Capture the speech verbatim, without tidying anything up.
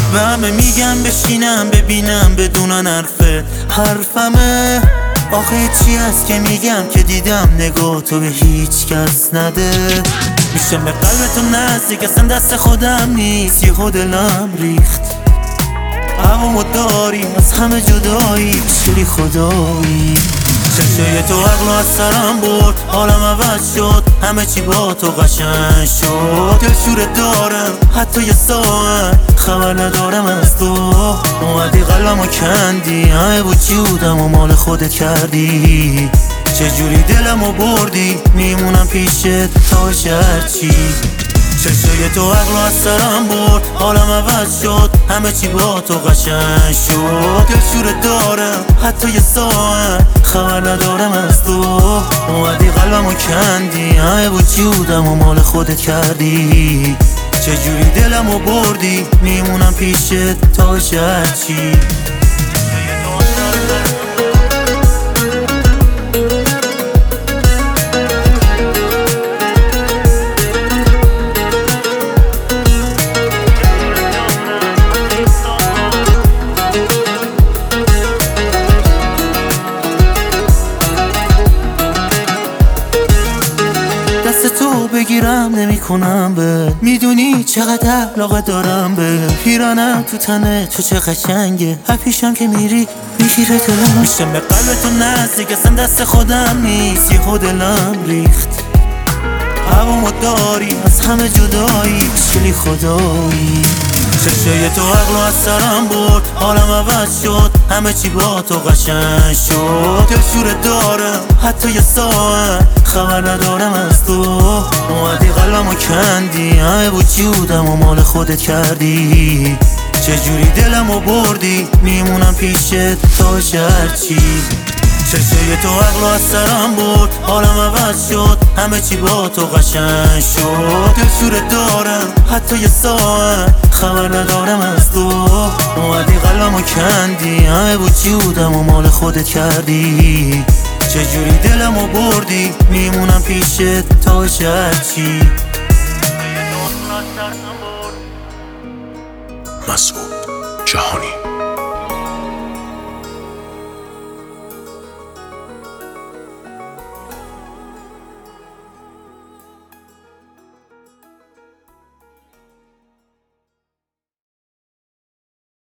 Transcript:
به همه میگم بشینم ببینم بدونن حرفه حرفمه. آخه چی هست که میگم که دیدم نگاه تو به هیچ کس نده. میشم به قلبتون نزدیک اصلا دست خودم نیست، یه دلم ریخت هوامو داری از همه جدایی شلی خدایی. چشای تو عقلو از سرم برد، حالم عوض شد، همه چی با تو قشنگ شد. دل شوره دارم حتی یه ساعت خبر ندارم از تو. اومدی قلبمو کندی، همه بود چی بودم و مال خودت کردی. چجوری دلمو بردی، میمونم پیشت تا هرچی. چشای تو عقلو از سرم برد، حالم عوض شد، همه چی با تو قشنگ شد. دل شوره دارم حتی یه ساعت خبر ندارم از تو. اومدی قلبمو کندی، همه بود چی بودم و مال خودت کردی. چجوری دلمو بردی، میمونم پیشت تا هرچی. دست تو بگیرم نمی کنم به، میدونی چقدر علاقه دارم به. پیرانم تو تنه تو چه قشنگه، هر پیشم که میری میگیره دلم. میشم به قلبتون نزدیک اصلا دست خودم نیست، یه دلم ریخت هوامو داری از همه جدایی شلی خدایی. چشای تو عقلو از سرم برد، حالم عوض شد، همه چی با تو قشنگ شد. دل شوره دارم حتی یه ساعت خبر ندارم از تو. اومدی قلبمو کندی، همه بود چی بودم و مال خودت کردی. چجوری دلمو بردی، میمونم پیشت تا هرچی. چشای تو عقلو از سرم برد، حالم عوض شد، همه چی با تو قشنگ شد. دل شوره دارم حتی یه ساعت خبر ندارم از تو. اومدی قلبمو کندی، همه بود چی بودم و مال خودت کردی. چجوری دلمو بردی، میمونم پیشت تا هرچی. مسعود جهانی.